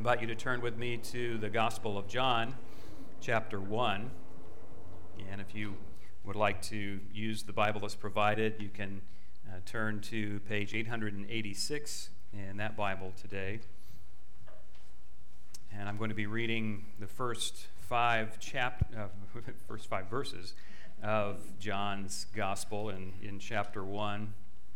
invite you to turn with me to the Gospel of John, chapter 1. And if you would like to use the Bible as provided, you can turn to page 886 in that Bible today. And I'm going to be reading the first five verses of John's Gospel in chapter 1.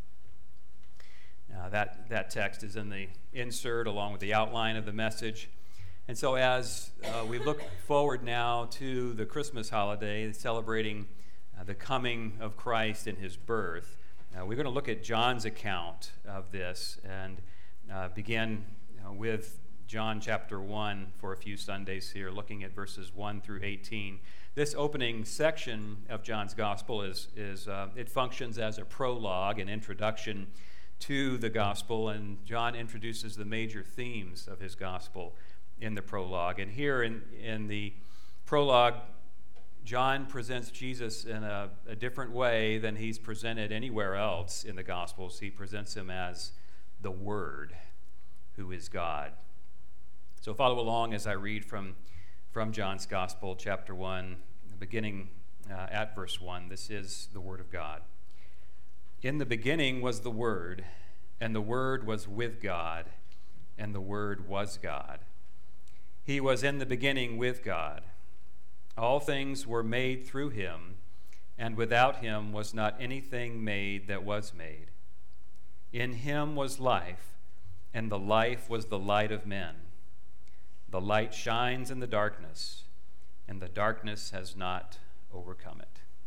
That text is in the insert along with the outline of the message. And so as we look forward now to the Christmas holiday, celebrating the coming of Christ and his birth, we're going to look at John's account of this and begin with John chapter 1 for a few Sundays here, looking at verses 1 through 18. This opening section of John's Gospel it functions as a prologue, an introduction to the gospel, and John introduces the major themes of his gospel in the prologue. And here in the prologue, John presents Jesus in a different way than he's presented anywhere else in the Gospels. He presents him as the Word, who is God. So follow along as I read from John's Gospel, chapter 1, beginning at verse 1. This is the Word of God. In the beginning was the Word, and the Word was with God, and the Word was God. He was in the beginning with God. All things were made through him, and without him was not anything made that was made. In him was life, and the life was the light of men. The light shines in the darkness, and the darkness has not overcome it.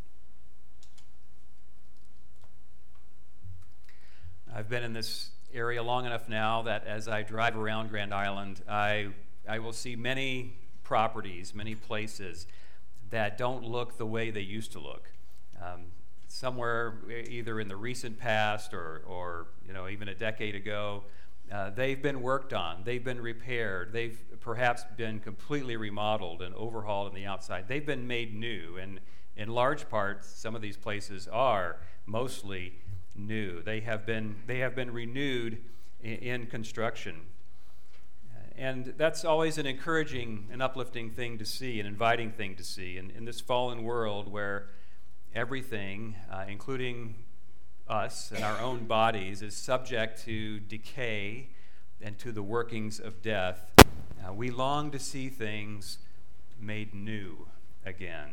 I've been in this area long enough now that as I drive around Grand Island, I will see many properties, many places that don't look the way they used to look. Somewhere either in the recent past or even a decade ago, they've been worked on, they've been repaired, they've perhaps been completely remodeled and overhauled on the outside. They've been made new, and in large part, some of these places are mostly new. They have been renewed in construction. And that's always an encouraging and uplifting thing to see, an inviting thing to see. And in this fallen world where everything, including us and our own bodies, is subject to decay and to the workings of death, we long to see things made new again.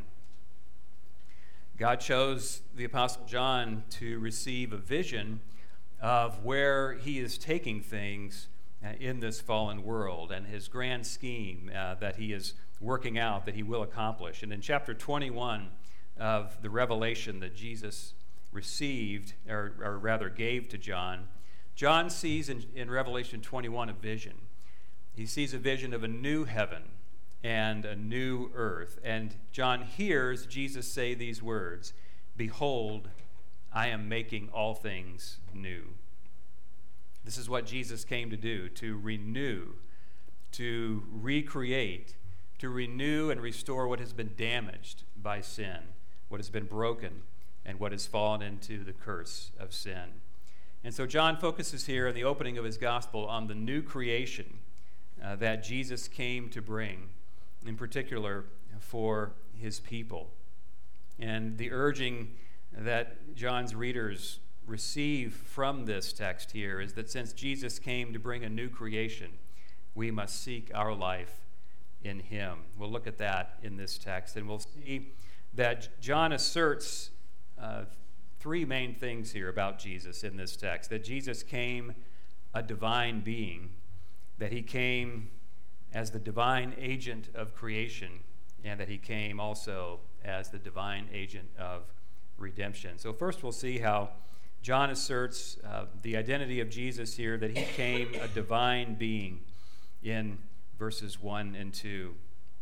God chose the Apostle John to receive a vision of where he is taking things in this fallen world and his grand scheme that he is working out, that he will accomplish. And in chapter 21 of the revelation that Jesus received, or rather gave to John, John sees in Revelation 21 a vision. He sees a vision of a new heaven and a new earth. And John hears Jesus say these words, "Behold, I am making all things new." This is what Jesus came to do, to renew, to recreate, to renew and restore what has been damaged by sin, what has been broken, and what has fallen into the curse of sin. And so John focuses here in the opening of his gospel on the new creation that Jesus came to bring, in particular for his people. And the urging that John's readers receive from this text here is that since Jesus came to bring a new creation, we must seek our life in him. We'll look at that in this text, and we'll see that John asserts three main things here about Jesus in this text: that Jesus came a divine being, that he came as the divine agent of creation, and that he came also as the divine agent of redemption. So first we'll see how John asserts the identity of Jesus here, that he came a divine being in verses 1 and 2.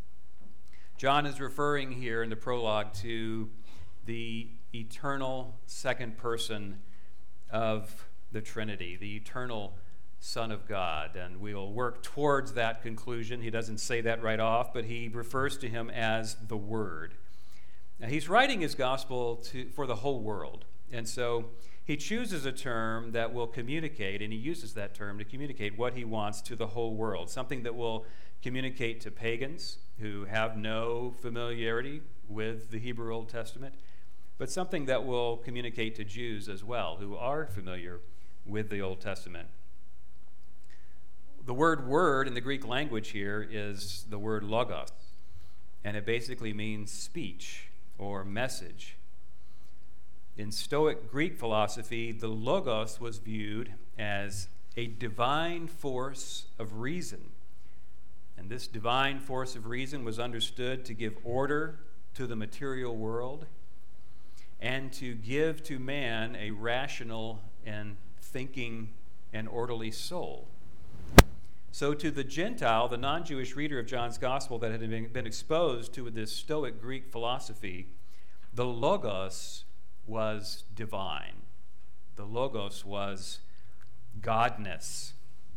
John is referring here in the prologue to the eternal second person of the Trinity, the eternal Son of God, and we'll work towards that conclusion. He doesn't say that right off, but he refers to him as the Word. Now, he's writing his gospel for the whole world, and so he chooses a term that will communicate, and he uses that term to communicate what he wants to the whole world, something that will communicate to pagans who have no familiarity with the Hebrew Old Testament, but something that will communicate to Jews as well, who are familiar with the Old Testament. The word word in the Greek language here is the word logos, and it basically means speech or message. In Stoic Greek philosophy, the logos was viewed as a divine force of reason. And this divine force of reason was understood to give order to the material world and to give to man a rational and thinking and orderly soul. So to the Gentile, the non-Jewish reader of John's Gospel that had been exposed to this Stoic Greek philosophy, the logos was divine. The logos was godness.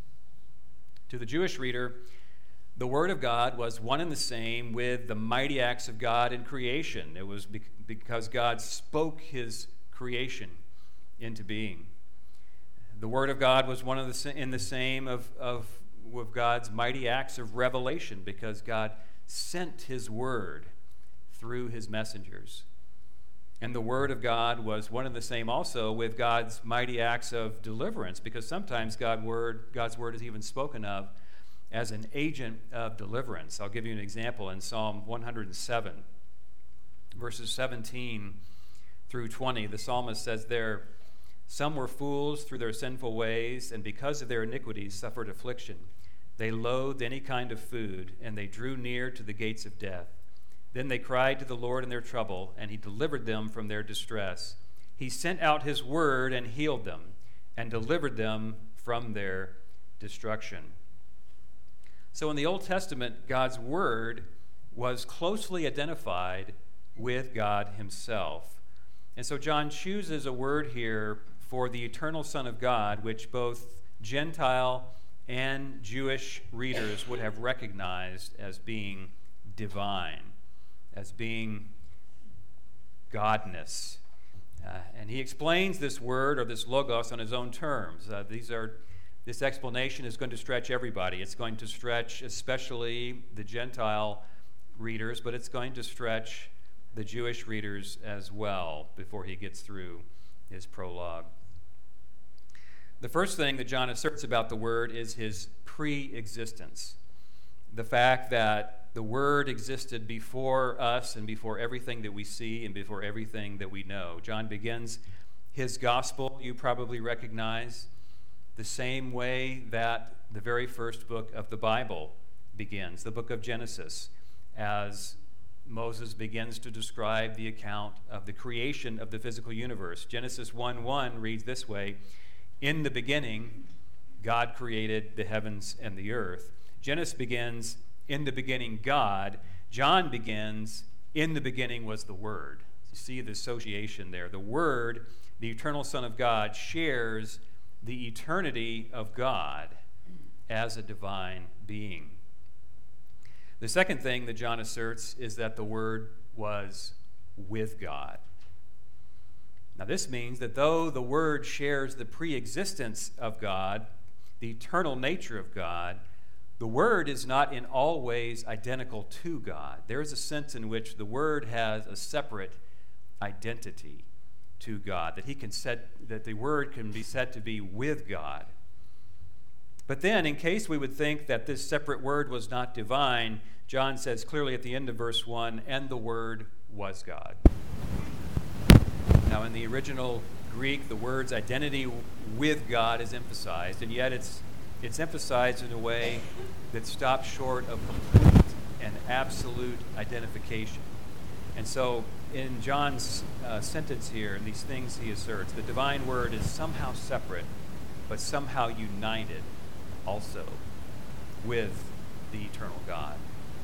To the Jewish reader, the Word of God was one and the same with the mighty acts of God in creation. It was because God spoke his creation into being. The Word of God was one of the same with God's mighty acts of revelation, because God sent his Word through his messengers. And the Word of God was one and the same also with God's mighty acts of deliverance, because sometimes God's Word is even spoken of as an agent of deliverance. I'll give you an example in Psalm 107, verses 17 through 20. The psalmist says there, "Some were fools through their sinful ways, and because of their iniquities suffered affliction. They loathed any kind of food, and they drew near to the gates of death. Then they cried to the Lord in their trouble, and he delivered them from their distress. He sent out his word and healed them, and delivered them from their destruction." So in the Old Testament, God's word was closely identified with God himself. And so John chooses a word here for the eternal Son of God, which both Gentile and Jewish readers would have recognized as being divine, as being godness. And he explains this word, or this logos, on his own terms. This explanation is going to stretch everybody. It's going to stretch especially the Gentile readers, but it's going to stretch the Jewish readers as well before he gets through his prologue. The first thing that John asserts about the Word is his pre-existence. The fact that the Word existed before us and before everything that we see and before everything that we know. John begins his gospel, you probably recognize, the same way that the very first book of the Bible begins, the book of Genesis, as Moses begins to describe the account of the creation of the physical universe. Genesis 1:1 reads this way, "In the beginning, God created the heavens and the earth." Genesis begins, "In the beginning, God." John begins, "In the beginning was the Word." You see the association there. The Word, the eternal Son of God, shares the eternity of God as a divine being. The second thing that John asserts is that the Word was with God. Now this means that though the Word shares the pre-existence of God, the eternal nature of God, the Word is not in all ways identical to God. There is a sense in which the Word has a separate identity to God, that the Word can be said to be with God. But then, in case we would think that this separate Word was not divine, John says clearly at the end of verse 1, "And the Word was God." Now, in the original Greek, the word's identity with God is emphasized, and yet it's emphasized in a way that stops short of complete and absolute identification. And so, in John's sentence here, and these things he asserts, the divine word is somehow separate, but somehow united also with the eternal God.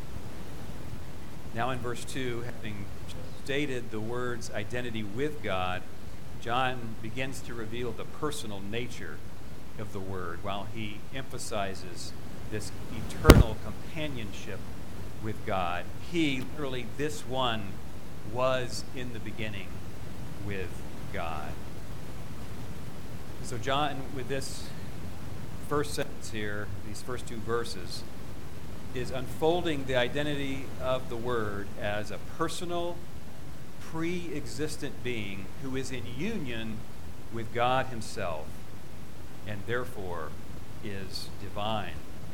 Now in verse 2, having stated the word's identity with God, John begins to reveal the personal nature of the word while he emphasizes this eternal companionship with God. He, literally this one, was in the beginning with God. So John, with this first sentence here, these first two verses, is unfolding the identity of the Word as a personal, pre-existent being who is in union with God himself and therefore is divine.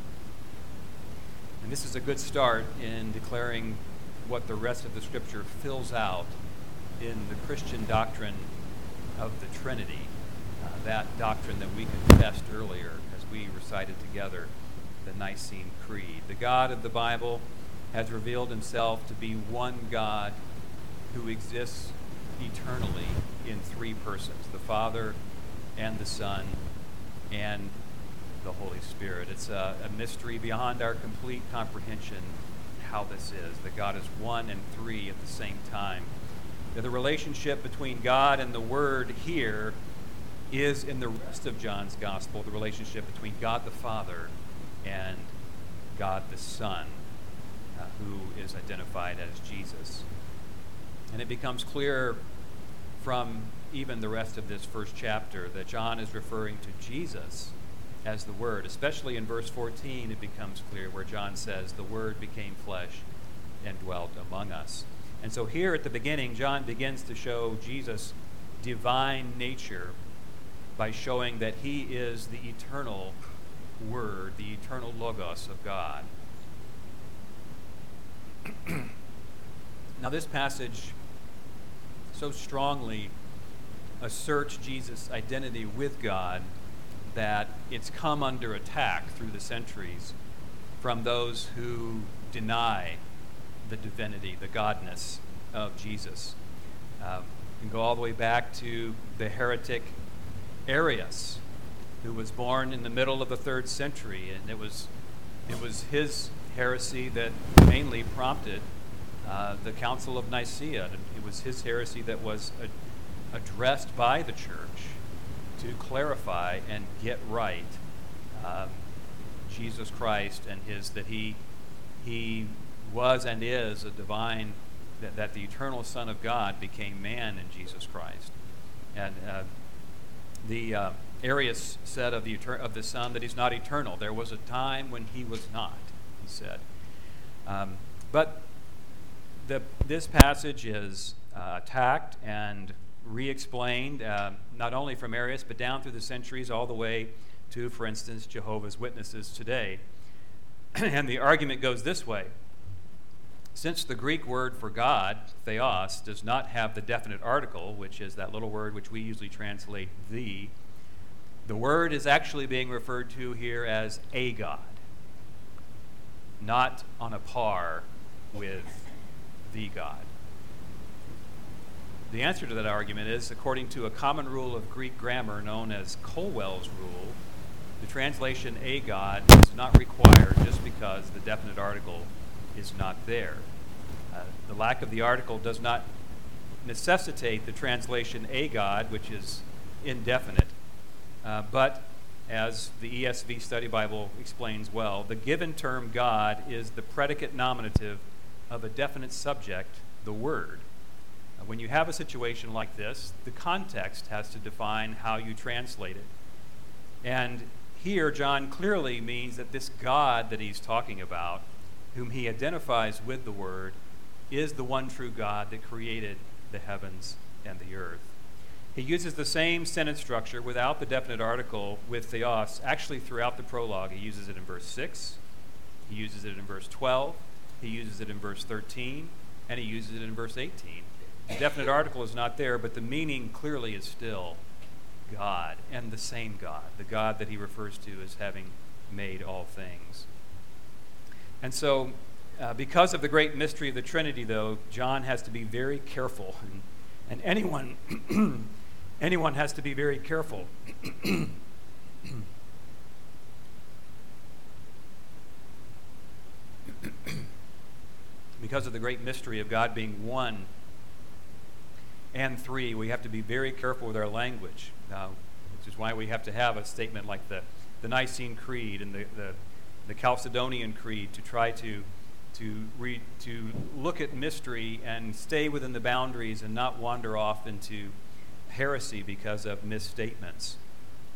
And this is a good start in declaring what the rest of the Scripture fills out in the Christian doctrine of the Trinity, that doctrine that we confessed earlier as we recited together the Nicene Creed. The God of the Bible has revealed himself to be one God who exists eternally in three persons, the Father and the Son and the Holy Spirit. It's a mystery beyond our complete comprehension how this is, that God is one and three at the same time. That the relationship between God and the Word here is in the rest of John's Gospel, the relationship between God the Father and God the Son, who is identified as Jesus. And it becomes clear from even the rest of this first chapter that John is referring to Jesus as the Word. Especially in verse 14, it becomes clear where John says, "The Word became flesh and dwelt among us." And so here at the beginning, John begins to show Jesus' divine nature by showing that he is the eternal Word, the eternal Logos of God. Now this passage so strongly asserts Jesus' identity with God that it's come under attack through the centuries from those who deny the divinity, the godness of Jesus. You can go all the way back to the heretic Arius, who was born in the middle of the 3rd century, and it was his heresy that mainly prompted the Council of Nicaea. It was his heresy that was addressed by the church to clarify and get right Jesus Christ and that he was and is a divine, that the eternal Son of God became man in Jesus Christ. And the Arius said of the Son that he's not eternal. There was a time when he was not, he said. But this passage is attacked and re-explained, not only from Arius, but down through the centuries all the way to, for instance, Jehovah's Witnesses today. And the argument goes this way. Since the Greek word for God, theos, does not have the definite article, which is that little word which we usually translate the word is actually being referred to here as a God, not on a par with the God. The answer to that argument is, according to a common rule of Greek grammar known as Colwell's rule, the translation a God is not required just because the definite article is not there. The lack of the article does not necessitate the translation a God, which is indefinite. But as the ESV Study Bible explains well, the given term God is the predicate nominative of a definite subject, the Word. When you have a situation like this, the context has to define how you translate it. And here, John clearly means that this God that he's talking about, whom he identifies with the Word, is the one true God that created the heavens and the earth. He uses the same sentence structure without the definite article with theos, actually throughout the prologue. He uses it in verse 6, he uses it in verse 12, he uses it in verse 13, and he uses it in verse 18. The definite article is not there, but the meaning clearly is still God, and the same God, the God that he refers to as having made all things. And so, because of the great mystery of the Trinity, though, John has to be very careful, and anyone has to be very careful. Because of the great mystery of God being one and three, we have to be very careful with our language, which is why we have to have a statement like the Nicene Creed and the Chalcedonian Creed to try to look at mystery and stay within the boundaries and not wander off into heresy because of misstatements.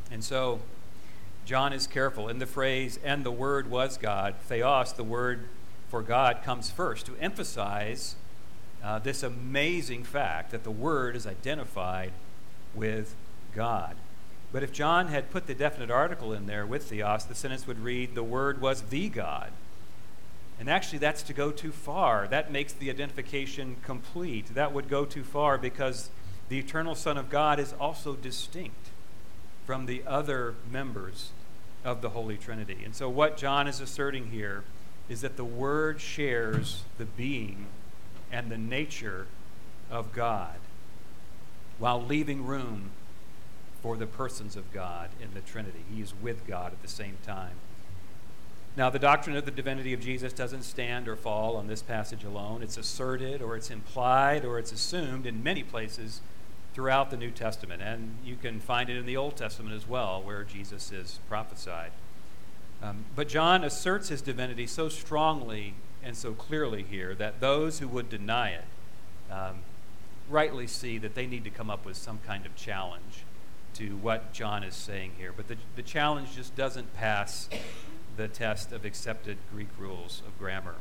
And so John is careful. In the phrase, and the Word was God, theos, the word for God, comes first to emphasize this amazing fact that the Word is identified with God. But if John had put the definite article in there with theos, the sentence would read, the Word was the God. And actually, that's to go too far. That makes the identification complete. That would go too far because the eternal Son of God is also distinct from the other members of the Holy Trinity. And so what John is asserting here is that the Word shares the being and the nature of God while leaving room for the persons of God in the Trinity. He is with God at the same time. Now, the doctrine of the divinity of Jesus doesn't stand or fall on this passage alone. It's asserted, or it's implied, or it's assumed in many places throughout the New Testament. And you can find it in the Old Testament as well, where Jesus is prophesied. But John asserts his divinity so strongly and so clearly here that those who would deny it rightly see that they need to come up with some kind of challenge to what John is saying here. But the challenge just doesn't pass the test of accepted Greek rules of grammar.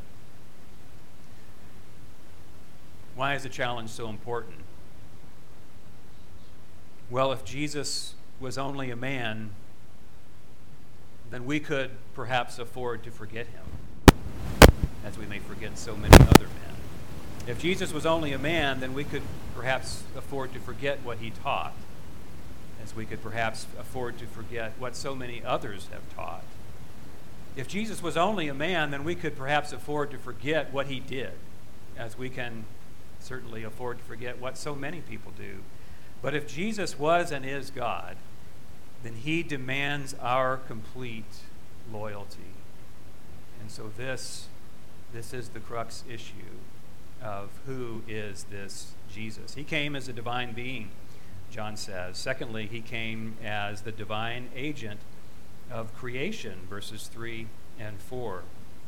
Why is the challenge so important? Well, if Jesus was only a man, then we could perhaps afford to forget him, as we may forget so many other men. If Jesus was only a man, then we could perhaps afford to forget what he taught, as we could perhaps afford to forget what so many others have taught. If Jesus was only a man, then we could perhaps afford to forget what he did, as we can certainly afford to forget what so many people do. But if Jesus was and is God, then he demands our complete loyalty. And so this is the crux issue of who is this Jesus. He came as a divine being, John says. Secondly, he came as the divine agent of creation, verses 3 and 4.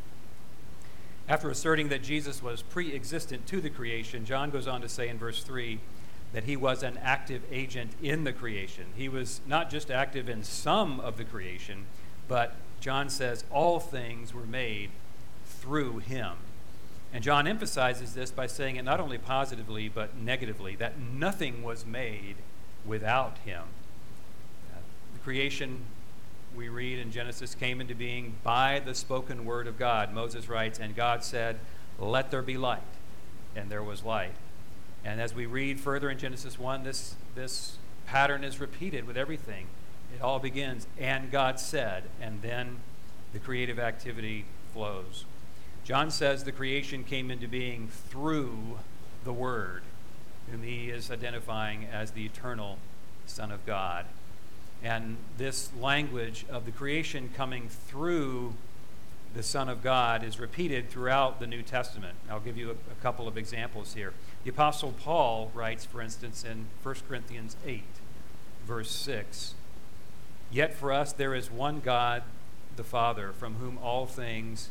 After asserting that Jesus was pre-existent to the creation, John goes on to say in verse 3 that he was an active agent in the creation. He was not just active in some of the creation, but John says all things were made through him. And John emphasizes this by saying it not only positively but negatively, that nothing was made without him. The creation, we read in Genesis, came into being by the spoken word of God. Moses writes, and God said, let there be light. And there was light. And as we read further in Genesis 1, this pattern is repeated with everything. It all begins, and God said, and then the creative activity flows. John says the creation came into being through the Word, whom he is identifying as the eternal Son of God. And this language of the creation coming through the Son of God is repeated throughout the New Testament. I'll give you a couple of examples here. The Apostle Paul writes, for instance, in 1 Corinthians 8, verse 6, yet for us there is one God, the Father, from whom are all things,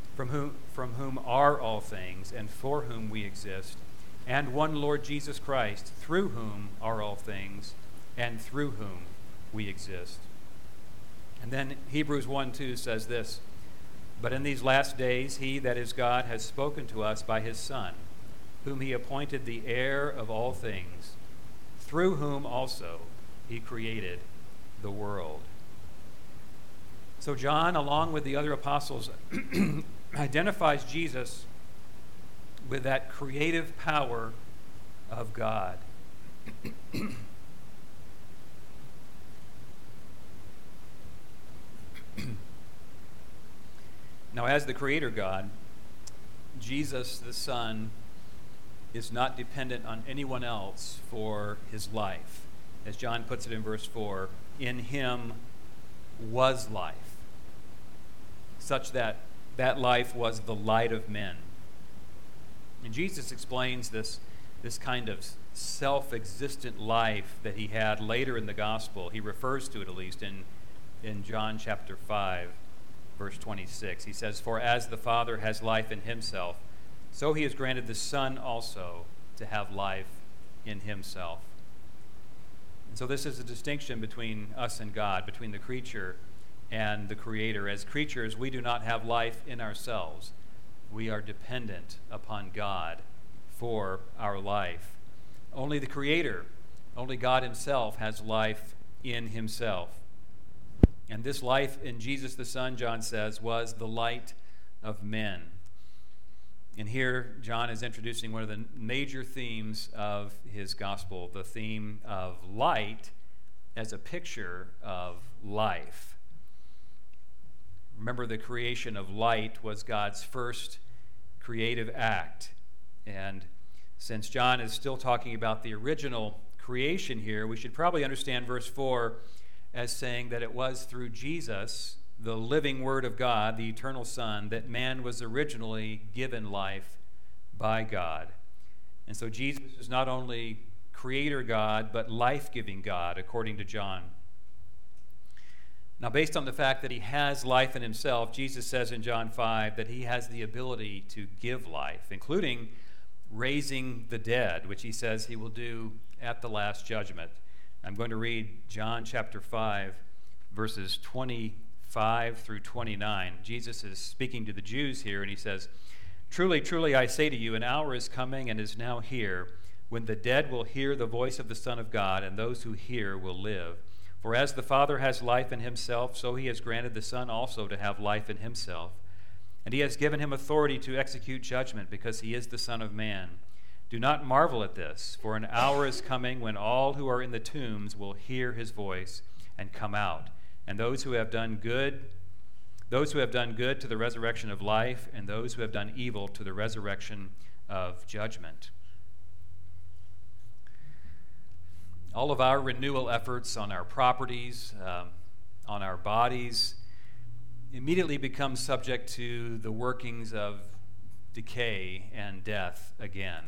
and for whom we exist, and one Lord Jesus Christ, through whom are all things, and through whom we exist. And then Hebrews 1:2 says this, but in these last days he, that is God, has spoken to us by his Son, whom he appointed the heir of all things, through whom also he created the world. So John, along with the other apostles, identifies Jesus with that creative power of God. Now, as the Creator God, Jesus, the Son, is not dependent on anyone else for his life. As John puts it in verse 4, in him was life, such that that life was the light of men. And Jesus explains this kind of self-existent life that he had later in the gospel. He refers to it, at least, in John chapter 5, verse 26. He says, for as the Father has life in himself, so he has granted the Son also to have life in himself. And so this is a distinction between us and God, between the creature and the Creator. As creatures, we do not have life in ourselves. We are dependent upon God for our life. Only the Creator, only God himself has life in himself. And this life in Jesus the Son, John says, was the light of men. And here, John is introducing one of the major themes of his gospel, the theme of light as a picture of life. Remember, the creation of light was God's first creative act. And since John is still talking about the original creation here, we should probably understand verse 4 as saying that it was through Jesus, the living Word of God, the eternal Son, that man was originally given life by God. And so Jesus is not only Creator God, but life-giving God, according to John. Now, based on the fact that he has life in himself, Jesus says in John 5 that he has the ability to give life, including raising the dead, which he says he will do at the last judgment. I'm going to read John chapter 5, verses 25 through 29. Jesus is speaking to the Jews here, and he says, "Truly, truly, I say to you, an hour is coming and is now here, when the dead will hear the voice of the Son of God, and those who hear will live. For as the Father has life in himself, so he has granted the Son also to have life in himself. And he has given him authority to execute judgment, because he is the Son of Man. Do not marvel at this, for an hour is coming when all who are in the tombs will hear his voice and come out, and those who have done good to the resurrection of life, and those who have done evil to the resurrection of judgment." All of our renewal efforts on our properties, on our bodies, immediately become subject to the workings of decay and death again.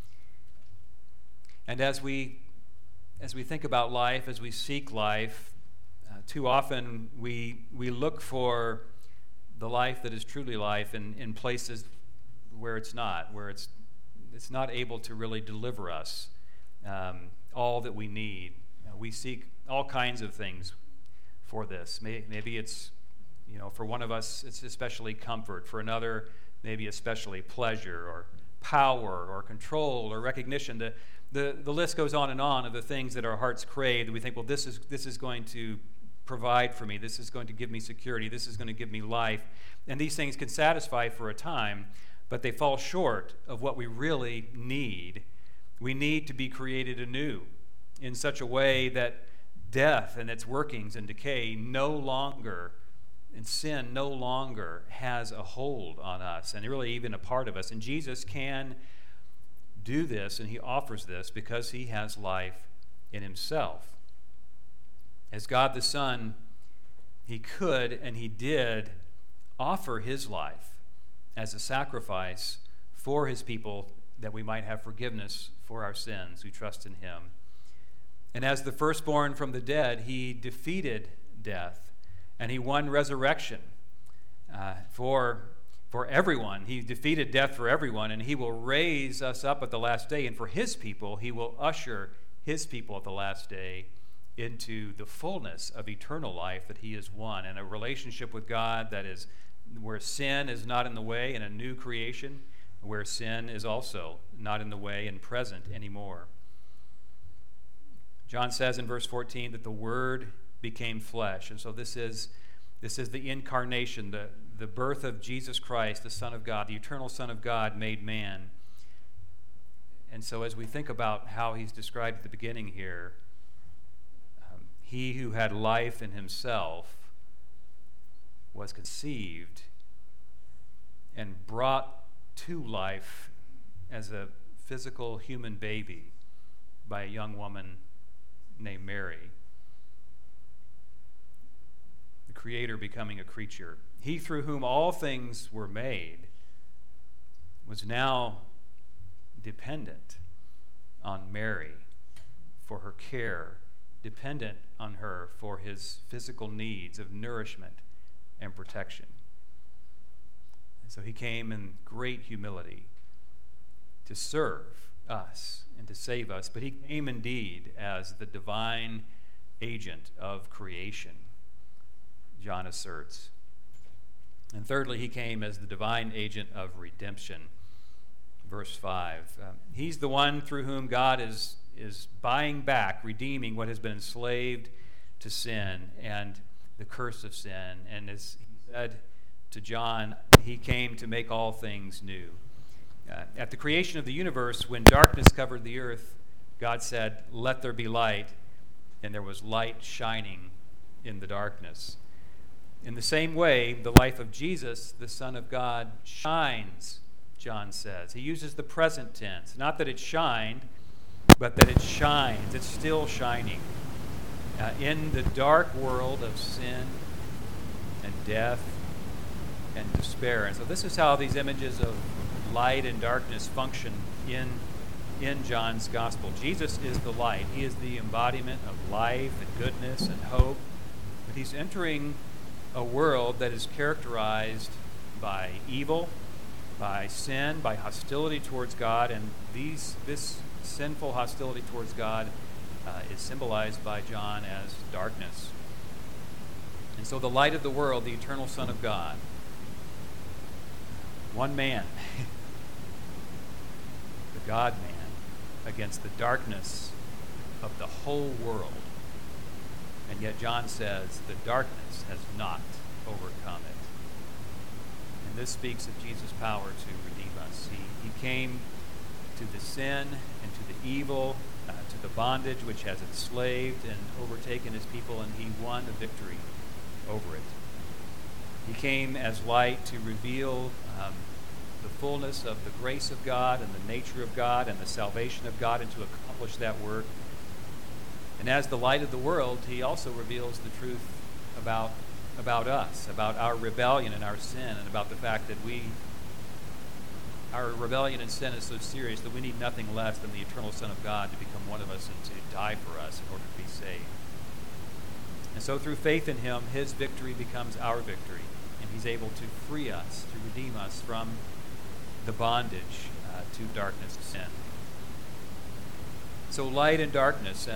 And as we think about life, as we seek life, too often we look for the life that is truly life in places where it's not, where it's not able to really deliver us all that we need. We seek all kinds of things for this. Maybe it's, for one of us, it's especially comfort. For another, maybe especially pleasure or power or control or recognition. The list goes on of the things that our hearts crave, that we think, well, this is going to provide for me. This is going to give me security. This is going to give me life. And these things can satisfy for a time, but they fall short of what we really need. We need to be created anew in such a way that death and its workings and decay and sin no longer has a hold on us and really even a part of us. And Jesus can do this, and he offers this because he has life in himself. As God the Son, he could and he did offer his life as a sacrifice for his people, that we might have forgiveness for our sins who trust in him. And as the firstborn from the dead, he defeated death, and he won resurrection for everyone. He defeated death for everyone, and he will raise us up at the last day. And for his people, he will usher his people at the last day into the fullness of eternal life that he has won, and a relationship with God that is where sin is not in the way, and a new creation where sin is also not in the way and present anymore. John says in verse 14 that the Word became flesh. And so this is the incarnation, the birth of Jesus Christ, the Son of God, the eternal Son of God made man. And so as we think about how he's described at the beginning here, he who had life in himself was conceived and brought to life as a physical human baby by a young woman named Mary. The Creator becoming a creature. He through whom all things were made was now dependent on Mary for her care, dependent on her for his physical needs of nourishment and protection. And so he came in great humility to serve us and to save us, but he came indeed as the divine agent of creation, John asserts. And thirdly, he came as the divine agent of redemption. Verse 5. He's the one through whom God is buying back, redeeming what has been enslaved to sin and the curse of sin. And as he said to John, he came to make all things new. At the creation of the universe, when darkness covered the earth, God said, "Let there be light," and there was light shining in the darkness. In the same way, the life of Jesus, the Son of God, shines, John says. He uses the present tense. Not that it shined, but that it shines. It's still shining. In the dark world of sin and death and despair. And so this is how these images of light and darkness function in John's gospel. Jesus is the light. He is the embodiment of life and goodness and hope. But he's entering a world that is characterized by evil, by sin, by hostility towards God, and this sinful hostility towards God is symbolized by John as darkness. And so the light of the world, the eternal Son of God, one man, the God-man, against the darkness of the whole world. And yet John says the darkness has not overcome it. And this speaks of Jesus' power to redeem us. He came to the sin and to the evil, to the bondage which has enslaved and overtaken his people, and he won a victory over it. He came as light to reveal the fullness of the grace of God and the nature of God and the salvation of God, and to accomplish that work. And as the light of the world, he also reveals the truth about us, about our rebellion and our sin, and about the fact that our rebellion and sin is so serious that we need nothing less than the eternal Son of God to become one of us and to die for us in order to be saved. And so through faith in him, his victory becomes our victory, and he's able to free us, to redeem us from the bondage to darkness, to sin. So light and darkness,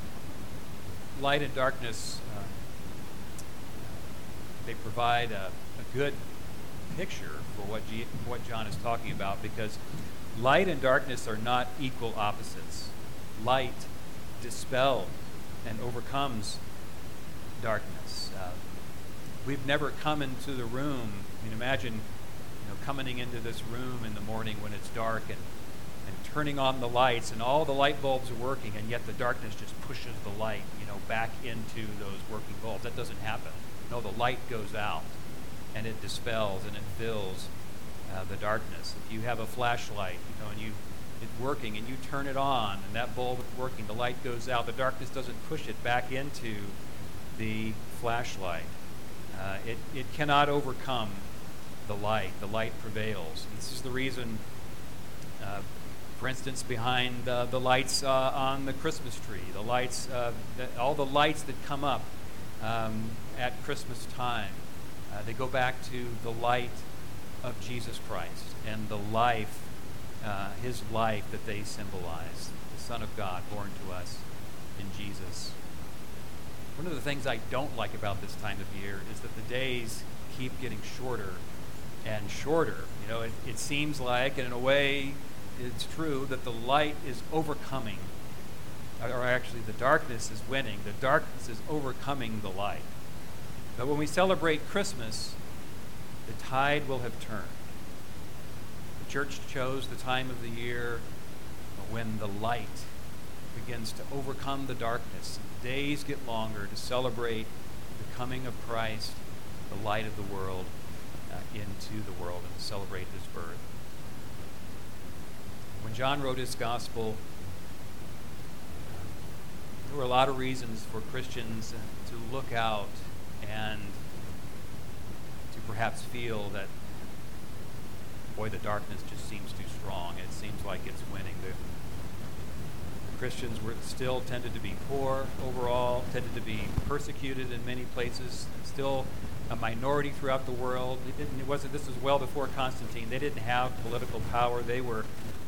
they provide a good picture for what John is talking about, because light and darkness are not equal opposites. Light dispels and overcomes darkness. We've never come into the room. I mean, imagine coming into this room in the morning when it's dark and turning on the lights, and all the light bulbs are working, and yet the darkness just pushes the light back into those working bulbs. That doesn't happen. No, the light goes out and it dispels and it fills the darkness. If you have a flashlight, and it's working, and you turn it on, and that bulb is working, the light goes out. The darkness doesn't push it back into the flashlight. It cannot overcome the light. The light prevails. And this is the reason, for instance, behind the lights on the Christmas tree, the lights, all the lights that come up at Christmas time, they go back to the light of Jesus Christ and the life, his life that they symbolize, the Son of God born to us in Jesus. One of the things I don't like about this time of year is that the days keep getting shorter and shorter. It seems like, and in a way it's true, that the light is overcoming, or actually the darkness is winning. The darkness is overcoming the light. But when we celebrate Christmas, the tide will have turned. The church chose the time of the year when the light begins to overcome the darkness. The days get longer to celebrate the coming of Christ, the light of the world, into the world, and to celebrate his birth. When John wrote his gospel, there were a lot of reasons for Christians to look out and to perhaps feel that, boy, the darkness just seems too strong. It seems like it's winning. The Christians still tended to be poor overall, tended to be persecuted in many places, still a minority throughout the world. This was well before Constantine. They didn't have political power. They were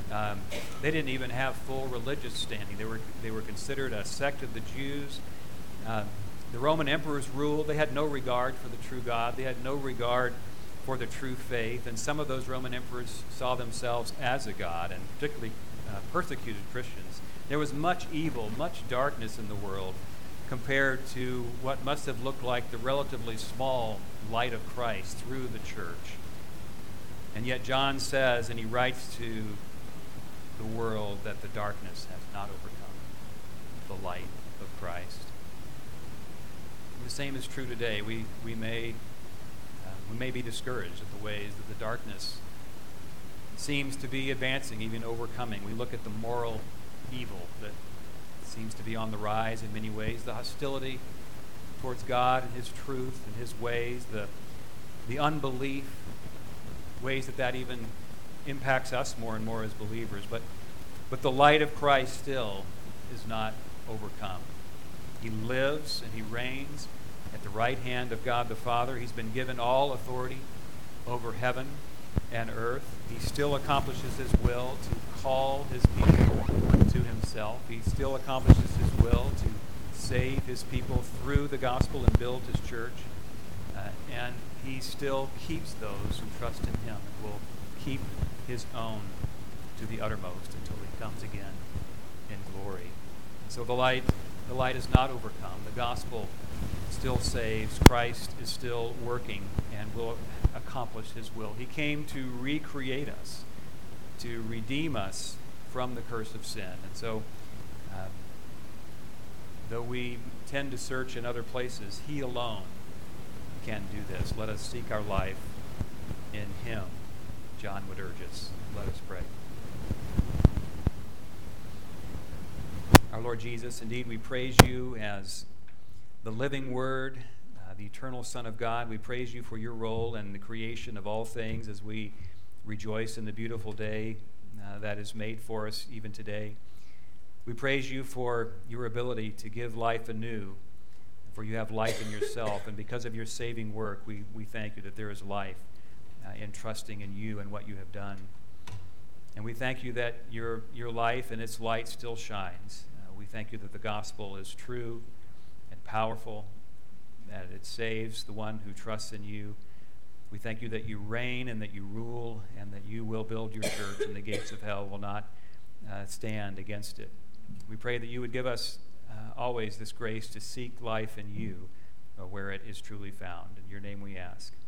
They didn't even have full religious standing. They were considered a sect of the Jews. The Roman emperors ruled. They had no regard for the true God. They had no regard for the true faith. And some of those Roman emperors saw themselves as a god, and particularly persecuted Christians. There was much evil, much darkness in the world compared to what must have looked like the relatively small light of Christ through the church. And yet John says, and he writes to the world, that the darkness has not overcome the light of Christ. And the same is true today. We may be discouraged at the ways that the darkness seems to be advancing, even overcoming. We look at the moral evil that seems to be on the rise in many ways, the hostility towards God and His truth and His ways, the unbelief, ways that even impacts us more and more as believers. But the light of Christ still is not overcome. He lives and He reigns at the right hand of God the Father. He's been given all authority over heaven and earth. He still accomplishes His will to call His people to Himself. He still accomplishes His will to save His people through the gospel and build His church. And He still keeps those who trust in Him and will keep His own to the uttermost until He comes again in glory. And so the light is not overcome. The gospel still saves. Christ is still working and will accomplish His will. He came to recreate us, to redeem us from the curse of sin. And so, though we tend to search in other places, He alone can do this. Let us seek our life in Him. John would urge us. Let us pray. Our Lord Jesus, indeed we praise You as the living Word, the eternal Son of God. We praise You for Your role in the creation of all things as we rejoice in the beautiful day that is made for us even today. We praise You for Your ability to give life anew, for You have life in Yourself, and because of Your saving work, we thank You that there is life in trusting in You and what You have done. And we thank You that Your life and its light still shines. We thank You that the gospel is true and powerful, that it saves the one who trusts in You. We thank You that You reign and that You rule and that You will build Your church and the gates of hell will not stand against it. We pray that You would give us always this grace to seek life in You where it is truly found. In Your name we ask.